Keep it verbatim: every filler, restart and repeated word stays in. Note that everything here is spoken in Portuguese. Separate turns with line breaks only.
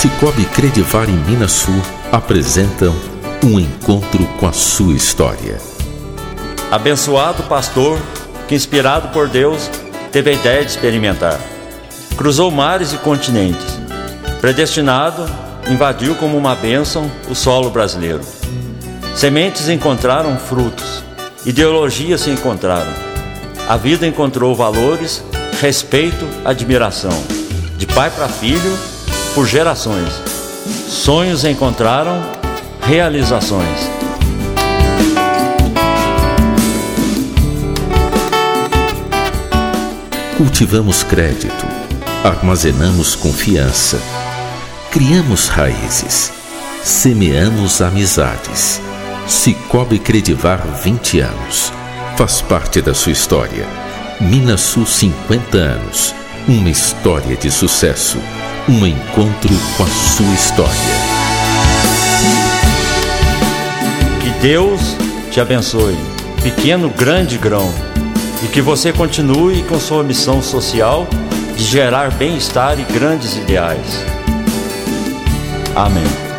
Cicobi Credivar e Minasul apresentam um encontro com a sua história.
Abençoado pastor que, inspirado por Deus, teve a ideia de experimentar. Cruzou mares e continentes. Predestinado, invadiu como uma bênção o solo brasileiro. Sementes encontraram frutos, ideologias se encontraram. A vida encontrou valores, respeito, admiração. De pai para filho, por gerações. Sonhos encontraram realizações.
Cultivamos crédito, armazenamos confiança, criamos raízes, semeamos amizades. Cicobi Credivar vinte anos. Faz parte da sua história. Minasul cinquenta anos. Uma história de sucesso. Um encontro com a sua história.
Que Deus te abençoe, pequeno, grande grão, e que você continue com sua missão social de gerar bem-estar e grandes ideais. Amém.